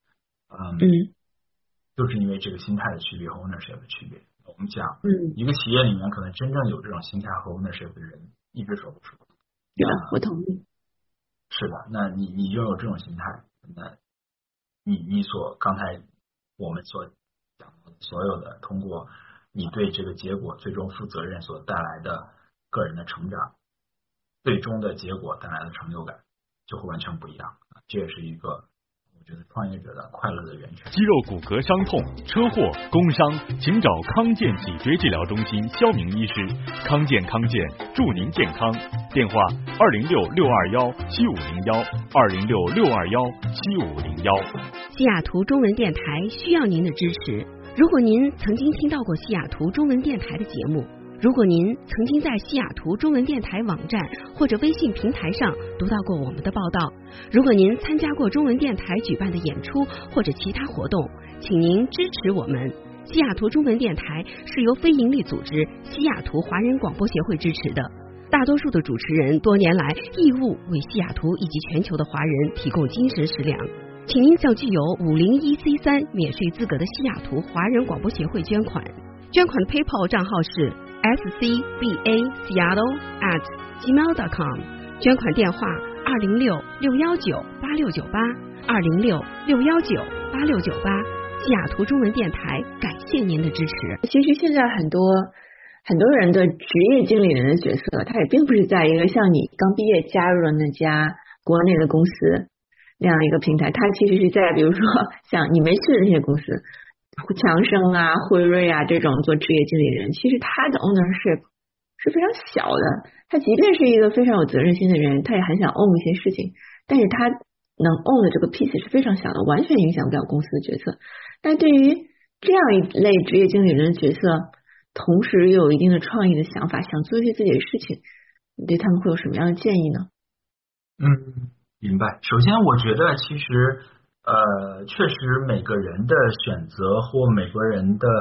就是因为这个心态的区别和 ownership 的区别。我们讲，一个企业里面可能真正有这种心态和 ownership 的人一只手不数。 对吧？我同意。 是的，那你拥有这种心态，那你刚才我们所讲的所有的，通过你对这个结果最终负责任所带来的个人的成长，最终的结果带来的成就感就会完全不一样。这也是一个我觉得创业者的快乐的源泉。 肌肉骨骼伤痛、车祸、工伤，请找康健脊椎治疗中心肖明医师。康健祝您健康。电话 206-621-7501，206-621-7501。西雅图中文电台需要您的支持。如果您曾经听到过西雅图中文电台的节目，如果您曾经在西雅图中文电台网站或者微信平台上读到过我们的报道，如果您参加过中文电台举办的演出或者其他活动，请您支持我们。西雅图中文电台是由非营利组织西雅图华人广播协会支持的，大多数的主持人多年来义务为西雅图以及全球的华人提供精神食粮。请您向具有501C3免税资格的西雅图华人广播协会捐款。捐款的 PayPal 账号是 scbaseattle@gmail.com， 捐款电话206-619-8698，206-619-8698。 西雅图中文电台感谢您的支持。 其实现在很多人的职业经理人的角色，他也并不是在一个像你刚毕业加入了那家国内的公司那样一个平台，他其实是在比如说像你没去的那些公司，强生啊、辉瑞啊这种做职业经理人，其实他的 ownership 是非常小的。他即便是一个非常有责任心的人，他也很想 own 一些事情，但是他能 own 的这个 piece 是非常小的，完全影响不了公司的决策。但对于这样一类职业经理人的角色，同时又有一定的创意的想法，想做一些自己的事情，你对他们会有什么样的建议呢？ 明白。首先我觉得其实确实每个人的选择或每个人的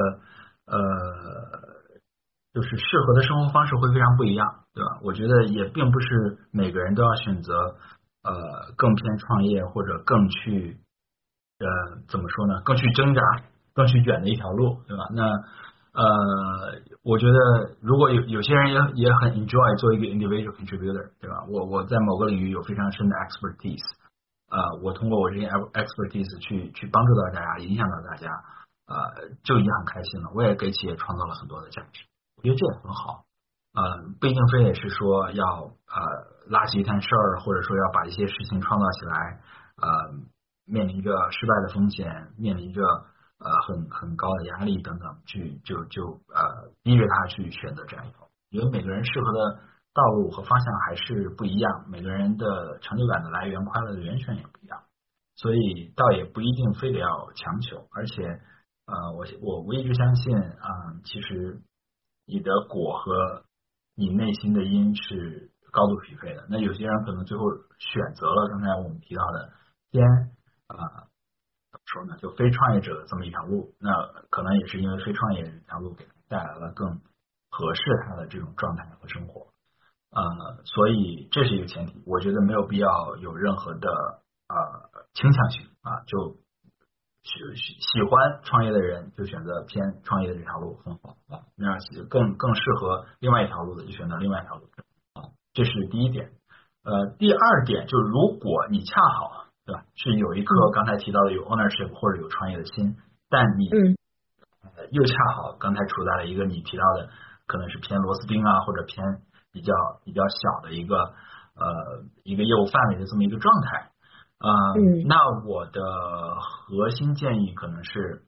就是适合的生活方式会非常不一样，对吧？我觉得也并不是每个人都要选择更偏创业或者更去怎么说呢，更去挣扎更去卷的一条路，对吧？那我觉得如果有些人也很 enjoy 做一个 individual contributor， 对吧？我在某个领域有非常深的 expertise， 我通过我这些 expertise 去帮助到大家，影响到大家，就已经很开心了。我也给企业创造了很多的价值，我觉得这也很好。不一定非得是说要拉起一摊事儿，或者说要把一些事情创造起来，面临着失败的风险，面临着很高的压力等等，就逼着他去选择这样一条。因为每个人适合的道路和方向还是不一样，每个人的成就感的来源、快乐的源泉也不一样，所以倒也不一定非得要强求。而且我一直相信其实你的果和你内心的因是高度匹配的。那有些人可能最后选择了刚才我们提到的偏怎么说呢，就非创业者的这么一条路，那可能也是因为非创业这条路给他带来了更合适他的这种状态和生活。所以这是一个前提，我觉得没有必要有任何的倾向性就喜欢创业的人就选择偏创业的这条路很好那样更适合另外一条路的就选择另外一条路这是第一点。第二点就是如果你恰好对吧是有一颗刚才提到的有 ownership 或者有创业的心，但你又恰好刚才处在了一个你提到的可能是偏螺丝钉或者偏比较小的一个业务范围的这么一个状态。那我的核心建议可能是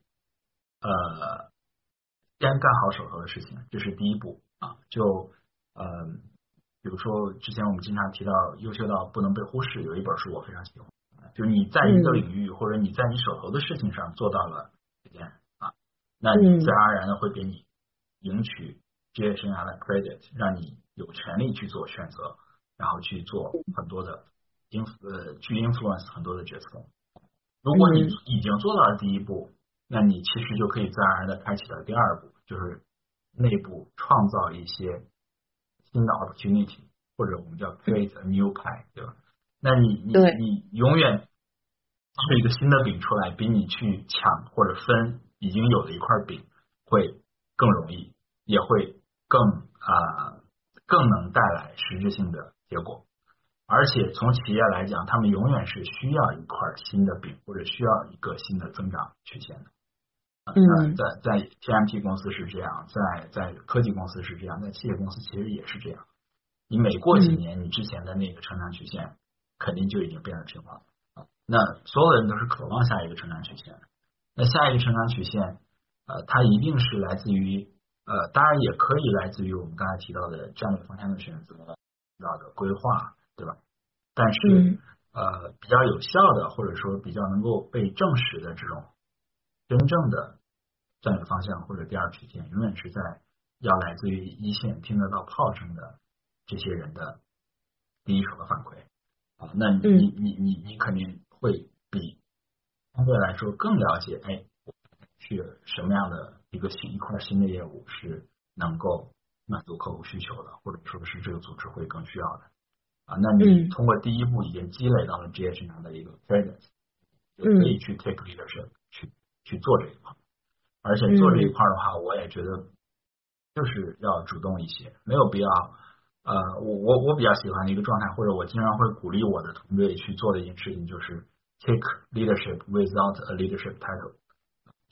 先干好手头的事情，这是第一步比如说之前我们经常提到优秀到不能被忽视，有一本书我非常喜欢，就是你在一个领域或者你在你手头的事情上做到了这件那你自然而然的会给你赢取职业生涯的 credit， 让你有权利去做选择，然后去做很多的去 influence 很多的决策。如果你已经做到了第一步，那你其实就可以自然而然的开启了第二步，就是内部创造一些新的 opportunity， 或者我们叫 create a new pie， 对吧？那你永远是一个新的饼出来，比你去抢或者分已经有的一块饼会更容易，也会更能带来实质性的结果。而且从企业来讲，他们永远是需要一块新的饼，或者需要一个新的增长曲线的。在 TMT 公司是这样，在科技公司是这样，在企业公司其实也是这样。你每过几年，你之前的那个成长曲线肯定就已经变得平滑了。那所有人都是渴望下一个成长曲线的。那下一个成长曲线，它一定是来自于当然也可以来自于我们刚才提到的战略方向的选择，提到的规划，对吧？但是比较有效的，或者说比较能够被证实的这种真正的战略方向或者第二曲线，永远是要来自于一线听得到炮声的这些人的第一手的反馈那你肯定会比相对来说更了解是什么样的一块新的业务是能够满足客户需求的，或者说是这个组织会更需要的那你通过第一步已经积累到了职业生涯的一个 credit， 就可以去 take leadership 去做这一块。而且做这一块的话，我也觉得就是要主动一些，没有必要我比较喜欢的一个状态，或者我经常会鼓励我的团队去做的一件事情，就是 take leadership without a leadership title，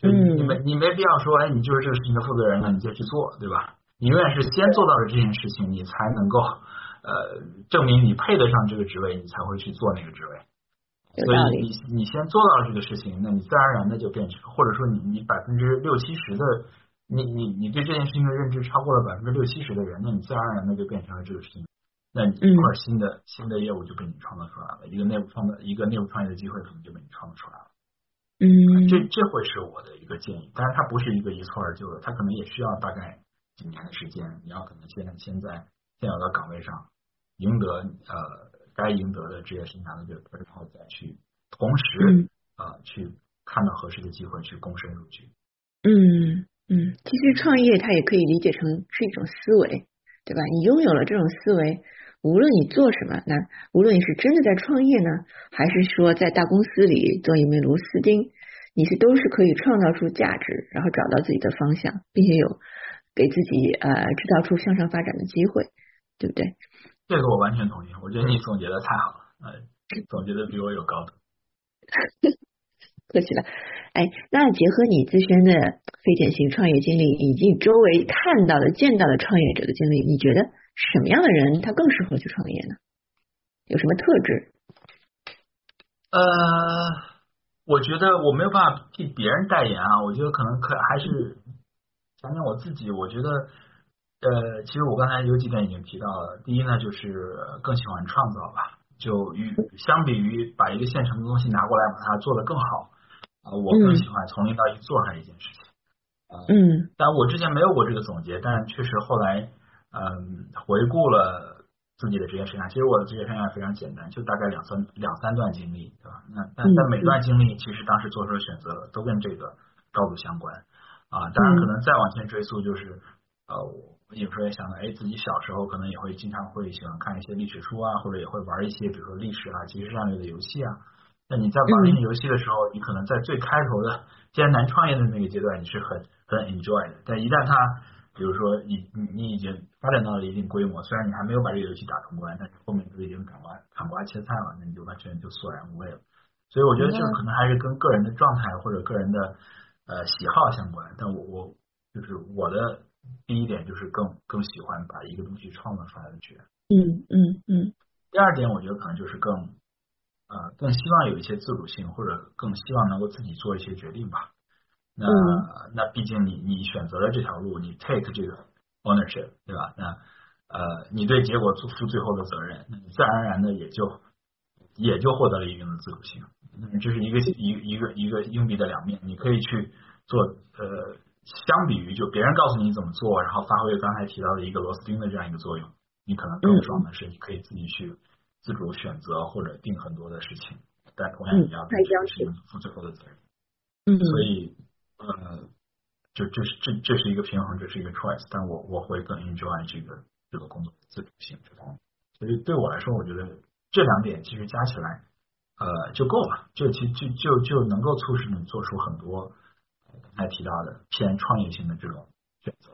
就你没必要说，哎，你就是这个事情的负责人了，你就去做，对吧？你永远是先做到了这件事情，你才能够证明你配得上这个职位，你才会去做那个职位。所以你先做到了这个事情，那你自然而然的就变成，或者说你60%-70%的你对这件事情的认知超过了60%-70%的人，那你自然而然的就变成了这个事情。那一块新的业务就被你创造出来了，一个内部创业的机会可能就被你创造出来了。这会是我的一个建议，但是它不是一错而就的，它可能也需要大概几年的时间。你要可能先在现有的岗位上赢得该赢得的职业生涯的这个，然后再去同时去看到合适的机会去躬身入局。 其实创业它也可以理解成是一种思维，对吧？你拥有了这种思维，无论你做什么，那无论你是真的在创业呢，还是说在大公司里做一枚螺丝钉，你都是可以创造出价值，然后找到自己的方向，并且有给自己制造出向上发展的机会，对不对？ 这个我完全同意，我觉得你总结的太好了，总结的比我有高度。 客气了。那结合你自身的非典型创业经历，以及你周围看到的见到的创业者的经历，你觉得什么样的人他更适合去创业呢？有什么特质？ 我觉得我没有办法替别人代言啊，我觉得可能还是讲讲我自己。我觉得其实我刚才有几点已经提到了。第一呢，就是更喜欢创造吧，就相比于把一个现成的东西拿过来把它做得更好我更喜欢从零到一做上一件事情。但我之前没有过这个总结，但确实后来回顾了自己的职业生涯，其实我的职业生涯非常简单，就大概两三段经历，对吧？但每段经历其实当时做出的选择都跟这个高度相关当然可能再往前追溯，就是我有时候也想到，自己小时候可能也会经常会喜欢看一些历史书啊，或者也会玩一些比如说历史啊、即时战略的游戏啊。那你在玩这些游戏的时候，你可能在最开头的艰难创业的那个阶段，你是很 enjoy 的。但一旦它比如说你已经发展到了一定规模，虽然你还没有把这个游戏打通关，但是后面都已经砍瓜切菜了，那你就完全就索然无味了。所以我觉得这个可能还是跟个人的状态或者个人的喜好相关。但我就是我的第一点就是更喜欢把一个东西创造出来的觉。第二点我觉得可能就是更希望有一些自主性，或者更希望能够自己做一些决定吧。那毕竟你选择了这条路，你 take 这个 ownership， 对吧？那你对结果负最后的责任，那你自然而然的也就获得了一定的自主性。这是一个硬币的两面，你可以去做相比于就别人告诉你怎么做，然后发挥刚才提到的一个螺丝钉的这样一个作用，你可能更爽的是你可以自己去自主选择或者定很多的事情，但同样也要对这个事情负最后的责任。所以这是一个平衡，这是一个 choice， 但我会更 enjoy 这个工作的自主性这方面。所以对我来说，我觉得这两点其实加起来就够了，就能够促使你做出很多刚才提到的偏创业性的这种选择。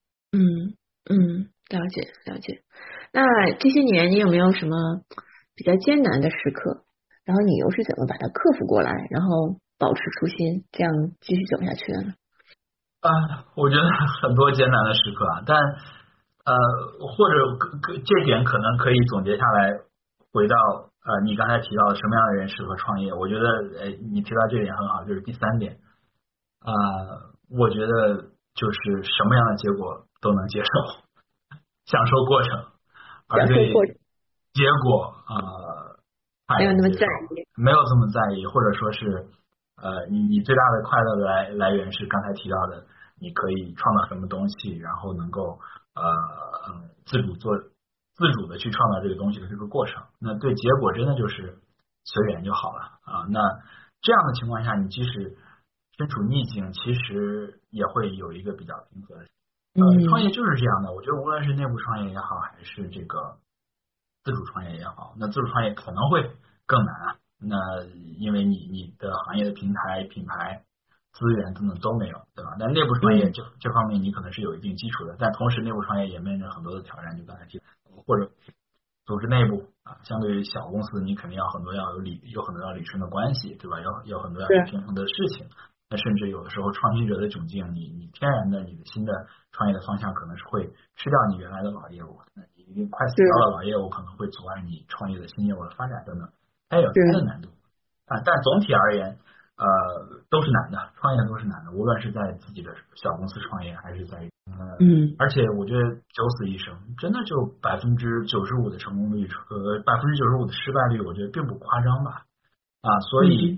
了解。那这些年你有没有什么比较艰难的时刻，然后你又是怎么把它克服过来，然后保持初心，这样继续走下去的呢？ 我觉得很多艰难的时刻但或者这点可能可以总结下来，回到你刚才提到的什么样的人适合创业。我觉得你提到这点很好，就是第三点我觉得就是什么样的结果都能接受，享受过程，而对结果没有那么在意， 没有这么在意，或者说是你最大的快乐的来源是刚才提到的，你可以创造什么东西，然后能够自主的去创造这个东西的这个过程。那对结果真的就是随缘就好了那这样的情况下，你即使身处逆境，其实也会有一个比较平和的创业就是这样的。我觉得无论是内部创业也好，还是这个自主创业也好，那自主创业可能会更难那因为你的行业的平台、品牌、资源等等都没有，对吧？但内部创业这方面你可能是有一定基础的，但同时内部创业也面临很多的挑战，就刚才提到，或者组织内部相对于小公司，你肯定有很多要理顺的关系，对吧？有很多要去平衡的事情。 那甚至有的时候创新者的窘境，你天然的你的新的创业的方向可能是会吃掉你原来的老业务，那你快死掉了老业务可能会阻碍你创业的新业务的发展等等，它有它的难度但总体而言都是难的，创业都是难的，无论是在自己的小公司创业还是在而且我觉得九死一生真的就95%的成功率和95%的失败率，我觉得并不夸张吧所以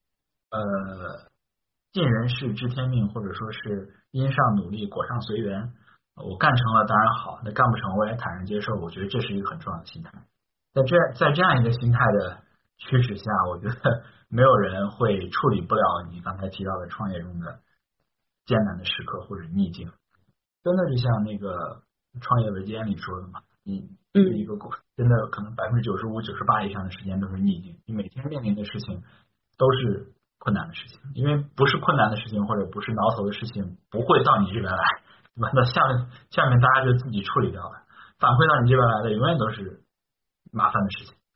尽人事知天命，或者说是因上努力果上随缘，我干成了当然好，那干不成我也坦然接受，我觉得这是一个很重要的心态。在这样一个心态的驱使下，我觉得没有人会处理不了你刚才提到的创业中的艰难的时刻或者逆境。真的就像那个创业维艰里说的嘛，你一个真的可能95%-98%以上的时间都是逆境，你每天面临的事情都是困难的事情，因为不是困难的事情或者不是挠头的事情不会到你这边来，那下面大家就自己处理掉了，反馈到你这边来的永远都是麻烦的事情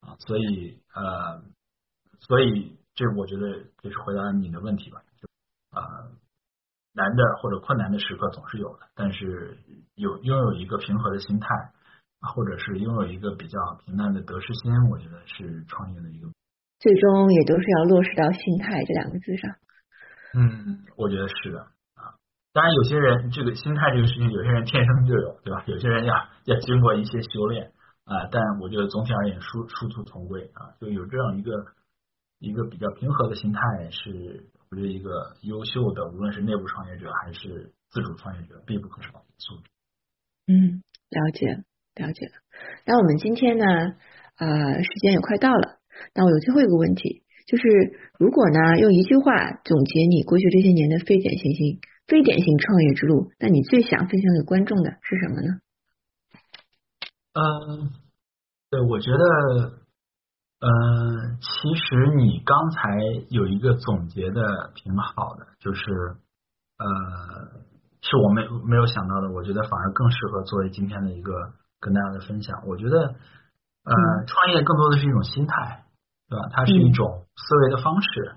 所以这我觉得这是回答你的问题吧，难的或者困难的时刻总是有的，但是拥有一个平和的心态或者是拥有一个比较平淡的得失心，我觉得是创业的一个最终也都是要落实到心态这2个字上。 我觉得是的当然有些人这个心态这个事情有些人天生就有，对吧？有些人要经过一些修炼但我觉得总体而言殊途同归就有这样一个比较平和的心态，是我觉得一个优秀的无论是内部创业者还是自主创业者必不可少的素质。 了解了。那我们今天呢时间也快到了，那我有最后一个问题，就是如果呢用一句话总结你过去这些年的非典型创业之路，那你最想分享给观众的是什么呢？ 对，我觉得其实你刚才有一个总结的挺好的，就是是我没有想到的，我觉得反而更适合作为今天的一个跟大家的分享。我觉得创业更多的是一种心态，对吧？它是一种思维的方式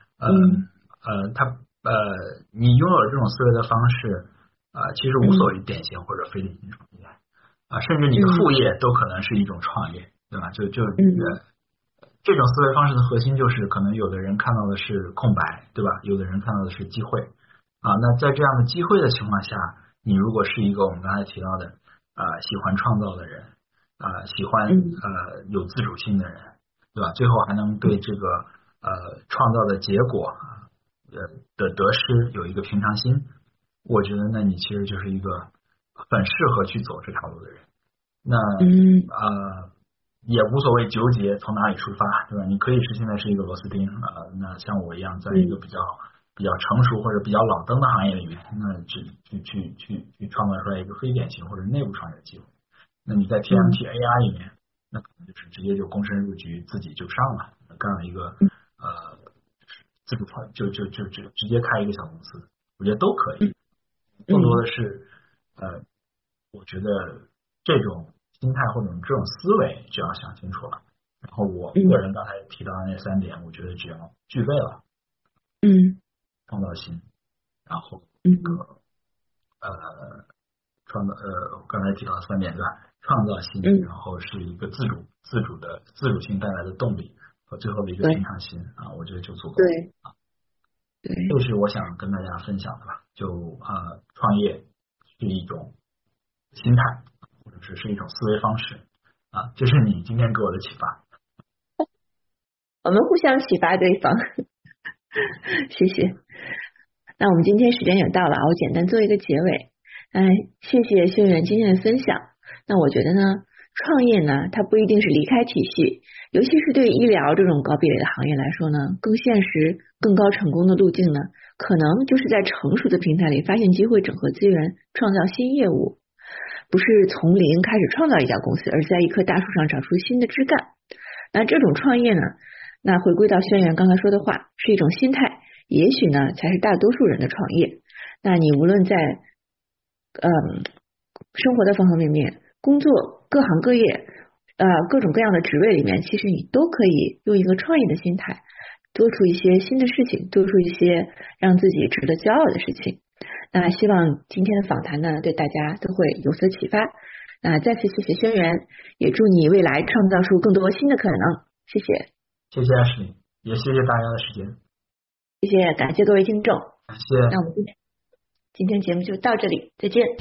你拥有这种思维的方式其实无所谓典型或者非典型创业甚至你的副业都可能是一种创业，对吧？就这种思维方式的核心就是可能有的人看到的是空白，对吧？有的人看到的是机会那在这样的机会的情况下，你如果是一个我们刚才提到的喜欢创造的人喜欢有自主性的人，对吧？最后还能对这个创造的结果的得失有一个平常心，我觉得那你其实就是一个很适合去走这条路的人。那也无所谓纠结从哪里出发，对吧？你可以是现在是一个螺丝钉那像我一样在一个比较成熟或者比较老登的行业里面，那去创造出来一个非典型或者内部创业的机会。那你在 TMT AR 里面，那可能就是直接就躬身入局，自己就上了，干了一个自主创就直接开一个小公司，我觉得都可以。更多的是我觉得这种心态或者这种思维只要想清楚了，然后我个人刚才提到的那3点，我觉得只要具备了创造性，然后我刚才提到的3点，对吧？创造性，然后是一个自主性带来的动力和最后的一个平常心我觉得就足够了。对，这是我想跟大家分享的吧。就创业是一种心态，或者是一种思维方式这是你今天给我的启发。 我们互相启发对方谢谢。那我们今天时间也到了我简单做一个结尾。谢谢秀媛今天的分享。那我觉得呢，创业呢，它不一定是离开体系，尤其是对医疗这种高壁垒的行业来说呢，更现实、更高成功的路径呢，可能就是在成熟的平台里发现机会，整合资源，创造新业务。不是从零开始创造一家公司，而是在一棵大树上长出新的枝干。那这种创业呢，那回归到轩辕刚才说的话，是一种心态，也许呢才是大多数人的创业。那你无论在生活的方方面面，工作各行各业各种各样的职位里面，其实你都可以用一个创业的心态做出一些新的事情，做出一些让自己值得骄傲的事情。那希望今天的访谈呢，对大家都会有所启发。那再次谢谢轩辕，也祝你未来创造出更多新的可能。谢谢。 谢谢Ashley，也谢谢大家的时间。 谢谢，感谢各位听众。 感谢。 那我们今天节目就到这里，再见。